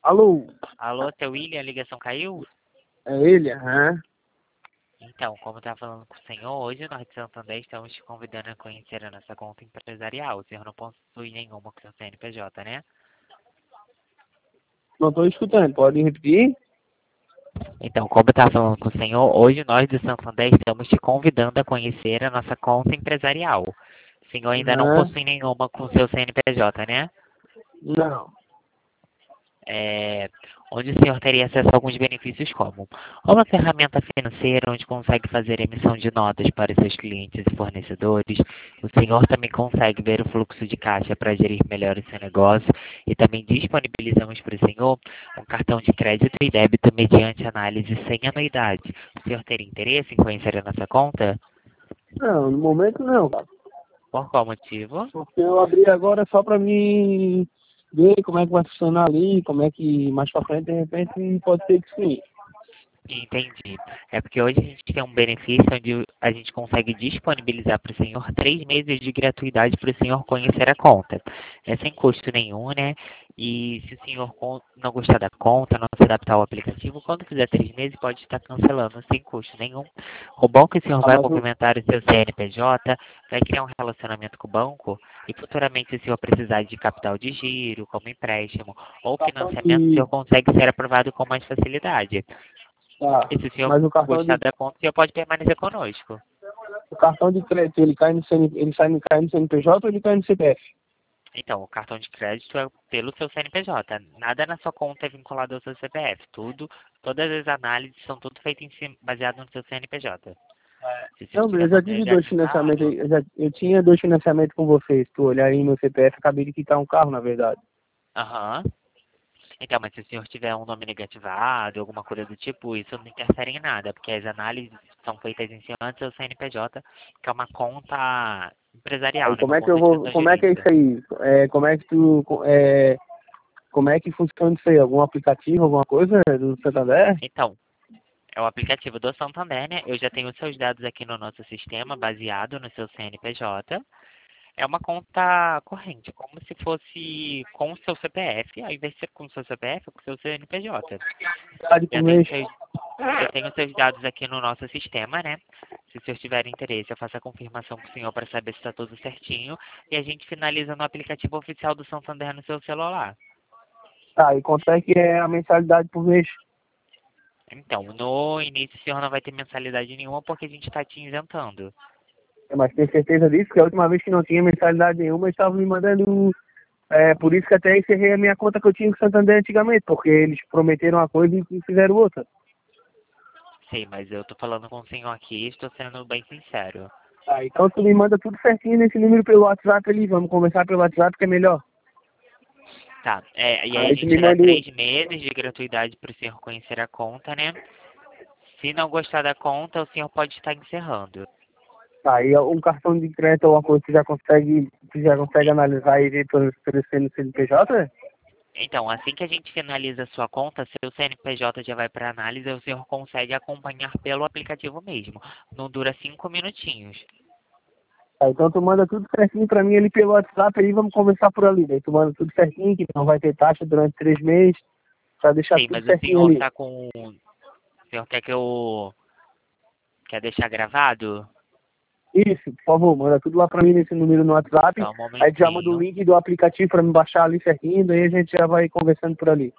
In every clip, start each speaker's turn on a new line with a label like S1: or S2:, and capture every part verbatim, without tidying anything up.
S1: Alô?
S2: Alô, seu William, a ligação caiu?
S1: É ele? Aham.
S2: Então, como eu estava falando com o senhor, hoje nós de Santander estamos te convidando a conhecer a nossa conta empresarial. O senhor não possui nenhuma com seu C N P J, né?
S1: Não estou escutando, pode repetir?
S2: Então, como eu estava falando com o senhor, hoje nós de Santander estamos te convidando a conhecer a nossa conta empresarial. O senhor ainda não
S1: Aham.
S2: possui nenhuma com seu C N P J, né?
S1: Não.
S2: É, onde o senhor teria acesso a alguns benefícios como uma ferramenta financeira onde consegue fazer emissão de notas para seus clientes e fornecedores. O senhor também consegue ver o fluxo de caixa para gerir melhor o seu negócio e também disponibilizamos para o senhor um cartão de crédito e débito mediante análise sem anuidade. O senhor teria interesse em conhecer a nossa conta?
S1: Não, no momento não, cara.
S2: Por qual motivo?
S1: Porque eu abri agora só para mim ver como é que vai funcionar ali, como é que mais pra frente, de repente, pode ser que sim.
S2: Entendi. É porque hoje a gente tem um benefício onde a gente consegue disponibilizar para o senhor três meses de gratuidade para o senhor conhecer a conta. É sem custo nenhum, né? E se o senhor con- não gostar da conta, não se adaptar ao aplicativo, quando fizer três meses pode estar cancelando sem custo nenhum. O bom é que o senhor
S1: Ah,
S2: vai
S1: mas o
S2: movimentar o seu C N P J, vai criar um relacionamento com o banco e futuramente se o senhor precisar de capital de giro, como empréstimo ou
S1: cartão
S2: financiamento, o
S1: de...
S2: senhor consegue ser aprovado com mais facilidade.
S1: Tá.
S2: E se o senhor
S1: Mas o cartão
S2: gostar
S1: de...
S2: da conta, o senhor pode permanecer conosco.
S1: O cartão de crédito, ele cai no C N... ele sai no, cai no C N P J ou ele cai no C P F?
S2: Então, o cartão de crédito é pelo seu C N P J. Nada na sua conta é vinculado ao seu C P F. Tudo, todas as análises são tudo feitas em cima, baseado no seu C N P J. Se o senhor
S1: Não,
S2: estiver
S1: eu já tive dois financiamentos,
S2: familiarizado,
S1: aí, eu, já, eu tinha dois financiamentos com vocês. Tu olhar aí no C P F, acabei de quitar um carro, na verdade.
S2: aham. Então, mas se o senhor tiver um nome negativado, alguma coisa do tipo, isso não interfere em nada, porque as análises são feitas em cima do seu C N P J, que é uma conta empresarial,
S1: Aí
S2: né?
S1: como
S2: Uma
S1: é que eu
S2: conta de
S1: vou,
S2: pessoa
S1: como é que é isso
S2: jurídica.
S1: aí? É, como é que tu, é, como é que funciona isso aí? Algum aplicativo, alguma coisa do Santander?
S2: Então, é o aplicativo do Santander, né? Eu já tenho os seus dados aqui no nosso sistema, baseado no seu C N P J. É uma conta corrente, como se fosse com o seu C P F, ao invés de ser com o seu C P F, é com o seu C N P J.
S1: Cidade por
S2: Já tenho
S1: mês?
S2: seus, eu tenho seus dados aqui no nosso sistema, né? Se o senhor tiver interesse, eu faço a confirmação para o senhor para saber se está tudo certinho. E a gente finaliza no aplicativo oficial do Santander no seu celular.
S1: Tá, e quanto é que é a mensalidade por mês?
S2: Então, no início o senhor não vai ter mensalidade nenhuma porque a gente está te isentando.
S1: É, mas tem certeza disso? Que a última vez que não tinha mensalidade nenhuma, eles estavam me mandando. É, por isso que até encerrei a minha conta que eu tinha com o Santander antigamente, porque eles prometeram uma coisa e fizeram outra.
S2: Sim, mas eu tô falando com o senhor aqui e estou sendo bem sincero.
S1: Tá, então tu me manda tudo certinho nesse número pelo WhatsApp ali, vamos conversar pelo WhatsApp que é melhor.
S2: Tá, é, e aí a
S1: Aí tu me
S2: gente dá
S1: manda o.
S2: três meses de gratuidade para o senhor conhecer a conta, né? Se não gostar da conta, o senhor pode estar encerrando.
S1: Tá, e um cartão de crédito ou uma coisa que tu já consegue, tu já consegue analisar e ver pelo, pelo C N P J?
S2: Então, assim que a gente finaliza a sua conta, seu C N P J já vai para análise e o senhor consegue acompanhar pelo aplicativo mesmo. Não dura cinco minutinhos.
S1: Tá, então tu manda tudo certinho pra mim ali pelo WhatsApp aí, vamos conversar por ali. Daí tu manda tudo certinho, que não vai ter taxa durante três meses, pra deixar
S2: Sim,
S1: tudo
S2: mas o
S1: certinho
S2: senhor
S1: ali.
S2: tá com... O senhor quer que eu... Quer deixar gravado?
S1: Isso, por favor, manda tudo lá pra mim nesse número no WhatsApp.
S2: Só um
S1: Aí tu já manda o
S2: momentinho.
S1: link do aplicativo pra me baixar ali certinho, daí a gente já vai conversando por ali.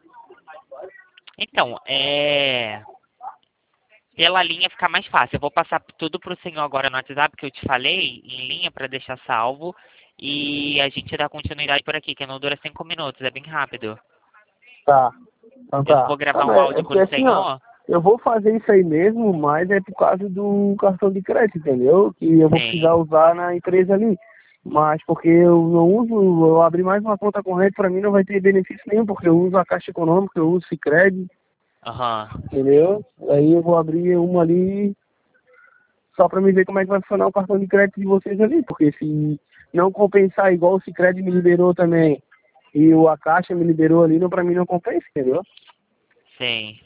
S2: Então, é... Pela linha fica mais fácil. Eu vou passar tudo pro senhor agora no WhatsApp que eu te falei, em linha, para deixar salvo. E a gente dá continuidade por aqui, que não dura cinco minutos, é bem rápido.
S1: Tá, então
S2: Eu não
S1: tá.
S2: vou
S1: Ah,
S2: gravar o
S1: mas é é
S2: áudio
S1: porque
S2: pro
S1: assim, ó,
S2: senhor?
S1: eu vou fazer isso aí mesmo, mas é por causa do cartão de crédito, entendeu? Que eu vou precisar
S2: Sim.
S1: usar na empresa ali. Mas porque eu não uso, eu abri mais uma conta corrente, pra mim não vai ter benefício nenhum, porque eu uso a Caixa Econômica, eu uso Sicredi,
S2: Aham.
S1: entendeu? Aí eu vou abrir uma ali só pra me ver como é que vai funcionar o cartão de crédito de vocês ali, porque se não compensar igual o Sicredi me liberou também e o a Caixa me liberou ali, não, pra mim não compensa, entendeu?
S2: Sim.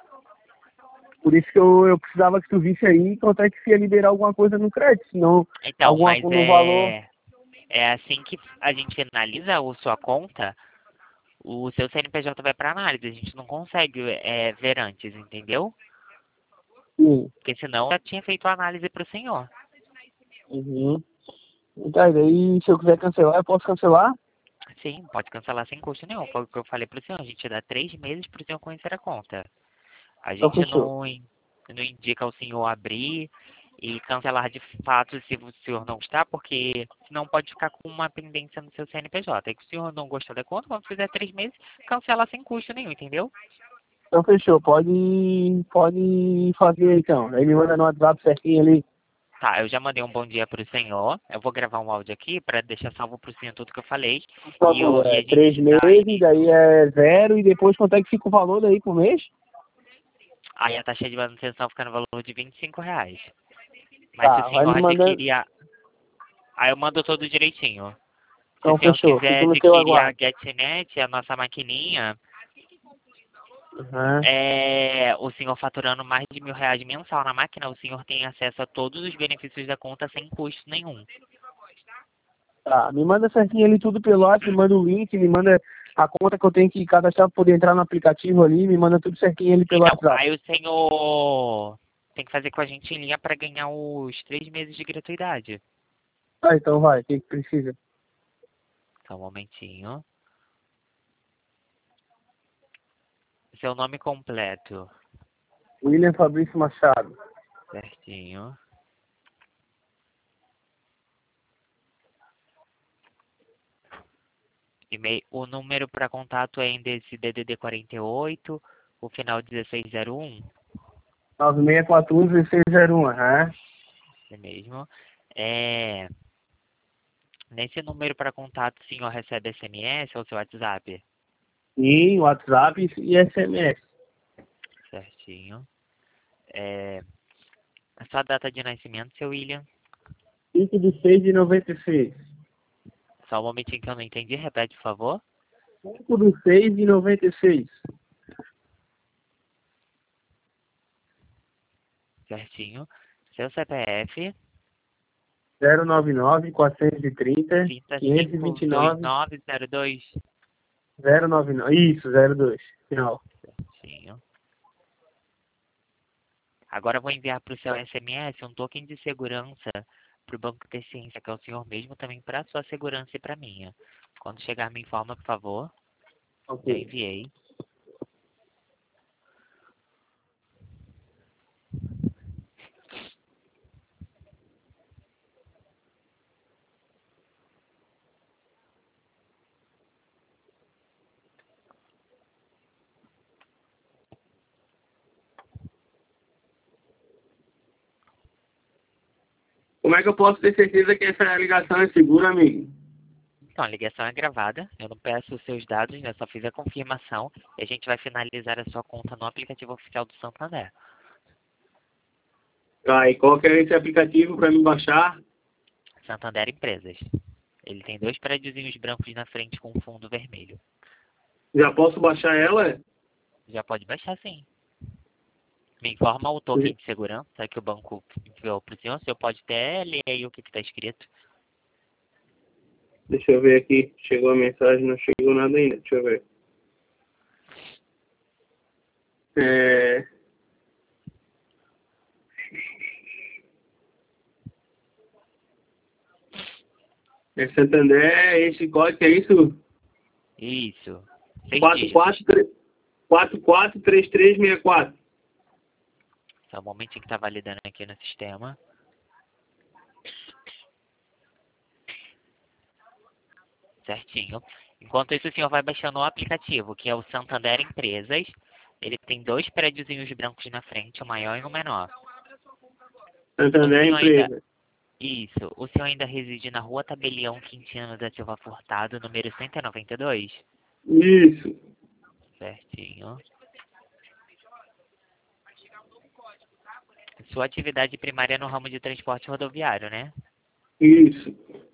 S1: Por isso que eu, eu precisava que tu visse aí quanto é que se ia liberar alguma coisa no crédito, senão
S2: Então,
S1: alguma
S2: mas
S1: coisa no valor.
S2: é... É assim que a gente finaliza a sua conta, o seu C N P J vai para análise. A gente não consegue é, ver antes, entendeu?
S1: Sim.
S2: Porque senão eu já tinha feito a análise para o senhor.
S1: Uhum. Tá, e daí se eu quiser cancelar, eu posso cancelar?
S2: Sim, pode cancelar sem custo nenhum. Foi o que eu falei para o senhor. A gente dá três meses para o senhor conhecer a conta. A
S1: Então
S2: gente
S1: fechou.
S2: não, in- não indica ao senhor abrir e cancelar de fato se o senhor não gostar, porque senão pode ficar com uma pendência no seu C N P J. Aí que o senhor não gostou da conta, quando fizer três meses, cancela sem custo nenhum, entendeu?
S1: Então fechou, pode, pode fazer aí, então. Aí me manda no WhatsApp certinho ali.
S2: Tá, eu já mandei um bom dia pro senhor. Eu vou gravar um áudio aqui para deixar salvo pro senhor tudo que eu falei.
S1: Por
S2: E, eu,
S1: favor,
S2: e
S1: é
S2: a
S1: três
S2: gente dá
S1: meses,
S2: início.
S1: daí é zero, e depois quanto é que fica o valor daí por mês?
S2: Aí a taxa de manutenção fica no valor de vinte e cinco reais. Mas se o
S1: Tá, vai
S2: senhor
S1: me mandando.
S2: adquirir a... Aí eu mando tudo direitinho. Se o
S1: Então
S2: senhor
S1: fechou,
S2: quiser
S1: fico no teu
S2: adquirir a
S1: aguardo.
S2: GetNet, a nossa maquininha,
S1: Uhum.
S2: é, o senhor faturando mais de mil reais mensal na máquina, o senhor tem acesso a todos os benefícios da conta sem custo nenhum.
S1: Tá, me manda certinho ali tudo pelo WhatsApp, me manda o link, me manda a conta que eu tenho que cadastrar para poder entrar no aplicativo ali, me manda tudo certinho ali pelo
S2: Então,
S1: WhatsApp.
S2: aí o senhor tem que fazer com a gente em linha para ganhar os três meses de gratuidade.
S1: Tá, então vai, o que que precisa?
S2: Só um momentinho. Seu nome completo.
S1: William Fabrício Machado.
S2: Certinho. E-mail, o número para contato é ainda esse D D D quarenta e oito, o final dezesseis zero um.
S1: nove seis quatro um, um seis zero um, aham.
S2: É mesmo. É, nesse número para contato, o senhor recebe S M S ou seu WhatsApp?
S1: E WhatsApp e S M S.
S2: Certinho. É, a sua data de nascimento, seu William?
S1: cinco de seis de noventa e seis.
S2: Só um momentinho que eu não entendi. Repete, por favor.
S1: cinco de seis de noventa e seis.
S2: Certinho. Seu C P F?
S1: zero nove nove, quatrocentos e trinta, quinhentos e vinte e nove,
S2: trinta e cinco vinte e nove zero dois.
S1: zero nove nove. Isso, zero dois. Final.
S2: Certinho. Agora eu vou enviar para o seu S M S um token de segurança para o Banco ter Ciência, que é o senhor mesmo, também para a sua segurança e para a minha. Quando chegar, me informa, por favor. Já
S1: Ok.
S2: enviei.
S1: Como é que eu posso ter certeza que essa ligação é segura, amigo?
S2: Então, a ligação é gravada. Eu não peço os seus dados, né? Só fiz a confirmação. E a gente vai finalizar a sua conta no aplicativo oficial do Santander.
S1: Tá, e qual que é esse aplicativo para me baixar?
S2: Santander Empresas. Ele tem dois prédiozinhos brancos na frente com um fundo vermelho.
S1: Já posso baixar ela?
S2: Já pode baixar, sim. Me informa o token de segurança que o banco enviou para o senhor. O senhor pode até ler aí o que está escrito.
S1: Deixa eu ver aqui. Chegou a mensagem, não chegou nada ainda. Deixa eu ver. É... é Santander, esse código é isso?
S2: Isso. Seis
S1: quatro
S2: dígitos.
S1: quatro quatro três três seis quatro.
S2: Só um momentinho que está validando aqui no sistema. Certinho. Enquanto isso, o senhor vai baixando o aplicativo, que é o Santander Empresas. Ele tem dois prédiozinhos brancos na frente, o maior e o menor. O
S1: Santander
S2: senhor ainda...
S1: Empresa.
S2: Isso. O senhor ainda reside na Rua Tabelião Quintino da Silva Furtado, número cento e noventa e dois?
S1: Isso.
S2: Certinho. Sua atividade primária é no ramo de transporte rodoviário, né?
S1: Isso.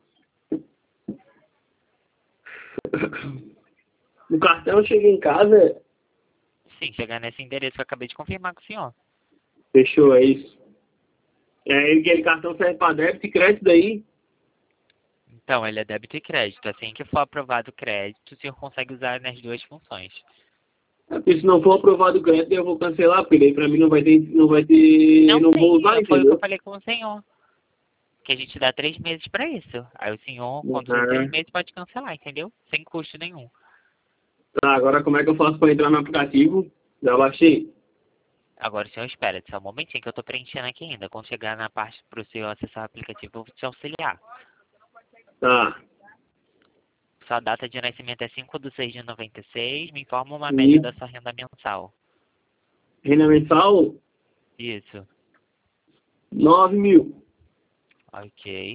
S1: O cartão chega em casa?
S2: Sim, chegar nesse endereço que eu acabei de confirmar com o senhor.
S1: Fechou, é isso. É, aquele cartão serve para débito e crédito daí?
S2: Então, ele é débito e crédito. Assim que for aprovado o crédito, o senhor consegue usar nas duas funções.
S1: É porque se não for aprovado o crédito, eu vou cancelar, porque daí pra mim não vai ter, não vai ter,
S2: Não
S1: não vou
S2: tem,
S1: usar,
S2: foi o que eu
S1: entendeu?
S2: falei com o senhor. Que a gente dá três meses pra isso. Aí o senhor, quando der três
S1: Uhum.
S2: meses, pode cancelar, entendeu? Sem custo nenhum.
S1: Tá, agora como é que eu faço pra entrar no aplicativo? Já baixei.
S2: Agora o senhor espera, só um momentinho que eu tô preenchendo aqui ainda. Quando chegar na parte pro senhor acessar o aplicativo, eu vou te auxiliar.
S1: Tá.
S2: Sua data de nascimento é cinco de seis de noventa e seis. Me informa uma média
S1: E
S2: da sua renda mensal.
S1: renda mensal,
S2: Isso.
S1: nove mil.
S2: Ok.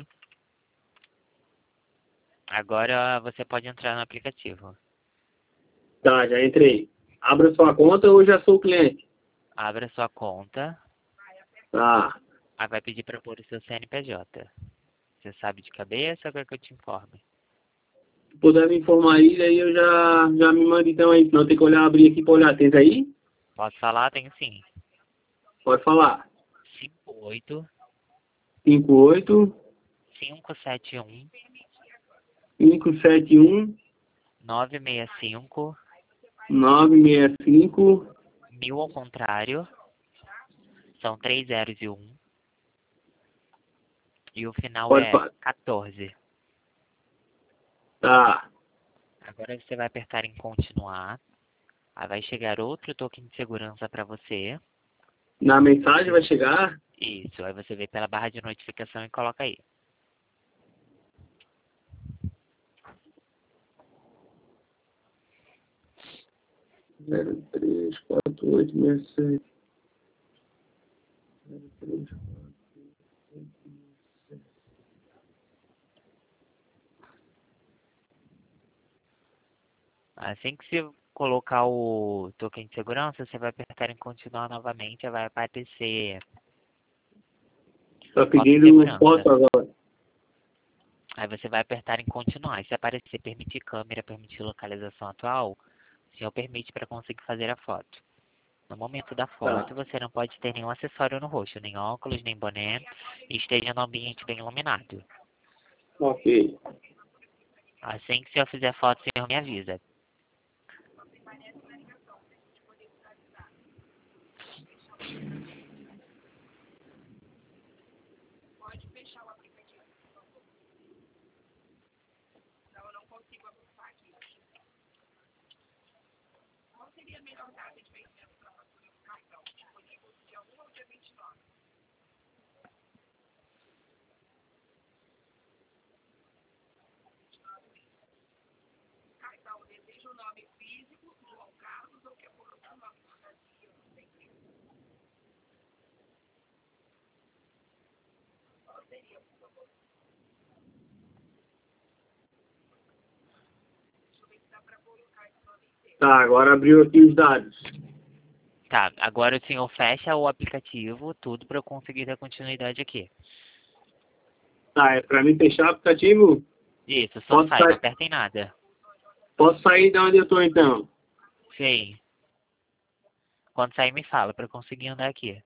S2: Agora você pode entrar no aplicativo.
S1: Tá, já entrei. Abra sua conta ou já sou cliente?
S2: Abra sua conta.
S1: Tá.
S2: Aí vai pedir para pôr o seu C N P J. Você sabe de cabeça ou quer que eu te informe?
S1: Se puder me informar aí, daí eu já, já me mando então aí. Senão tem que olhar, abrir aqui pra olhar. Tens aí?
S2: Posso falar? Tenho sim.
S1: Pode falar.
S2: cinco oito
S1: cinco oito
S2: cinco sete um
S1: cinco sete um
S2: nove seis cinco
S1: nove seis cinco.
S2: mil ao contrário. São três zeros e um. E o final
S1: Pode
S2: é
S1: falar.
S2: quatorze.
S1: Tá.
S2: Agora você vai apertar em continuar. Aí vai chegar outro token de segurança para você.
S1: Na mensagem vai chegar?
S2: Isso, aí você vem pela barra de notificação e coloca aí.
S1: zero três quatro oito seis seis. zero três quatro oito seis.
S2: Assim que você colocar o token de segurança, você vai apertar em continuar novamente, aí vai aparecer
S1: Tá
S2: foto de
S1: pedindo
S2: segurança.
S1: foto agora.
S2: Aí você vai apertar em continuar. E se aparecer permitir câmera, permitir localização atual, o senhor permite para conseguir fazer a foto. No momento da
S1: Tá.
S2: foto, você não pode ter nenhum acessório no rosto, nem óculos, nem boné, e esteja no ambiente bem iluminado.
S1: Ok.
S2: Assim que o senhor fizer foto, o senhor me avisa.
S1: Tá, agora abriu aqui os dados.
S2: Tá, agora o senhor fecha o aplicativo, tudo para eu conseguir dar continuidade aqui.
S1: Tá, é pra mim fechar o aplicativo?
S2: Isso, só
S1: Posso
S2: sai, não
S1: sair,
S2: aperta em nada.
S1: posso sair de onde eu tô então?
S2: Sim. Quando sair, me fala para eu conseguir andar aqui.